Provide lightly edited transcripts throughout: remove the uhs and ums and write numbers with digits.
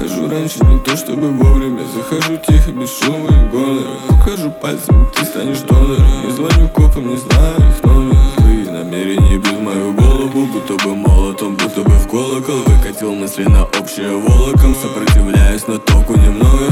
Выхожу раньше, не то чтобы вовремя. Захожу тихо, без шума и гонора. Покажу пальцем, ты станешь донором. Не звоню копам, не знаю их номер. Злые намерения бьют мою голову, будто бы молотом, будто бы в колокол. Выкатил мысли на общее волоком. Сопротивляюсь, но толку немного.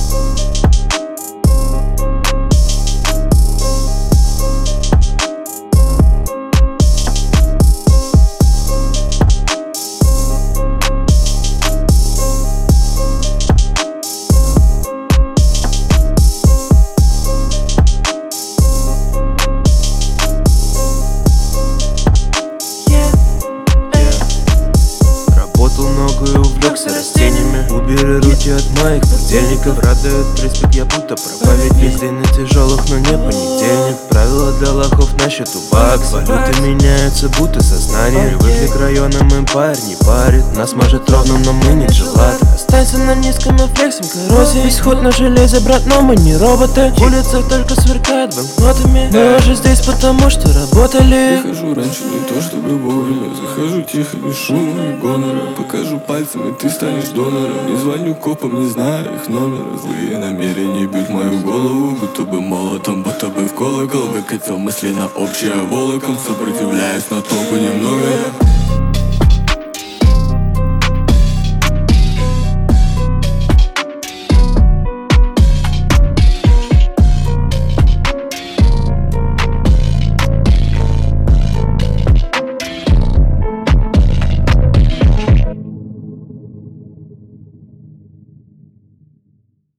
Увлекся растениями. Убери руки от моих подельников. Радует приспект, я будто проповедь. Без длинных тяжелых, но не понедельник. Правила для лохов на счету бакс. Валюты меняются, будто сознание. Привыкли к районам, им парень не парит. Нас может ровно, но мы не джелаты. Останься на низком и флексим коррозии. Весь ход на железе, брат, но мы не роботы. Улица только сверкает банкнотами. Мы уже здесь, потому что работали. Выхожу раньше, не то чтобы вовремя. Захожу тихо, без шума и гонора. Покажу пальцем, и ты станешь донором. Не звоню копам, не знаю их номера. Злые намерения бьют мою голову, будто бы молотом, будто бы в колокол. Выкатил мысли на общее волоком. Сопротивляюсь, но толку немного.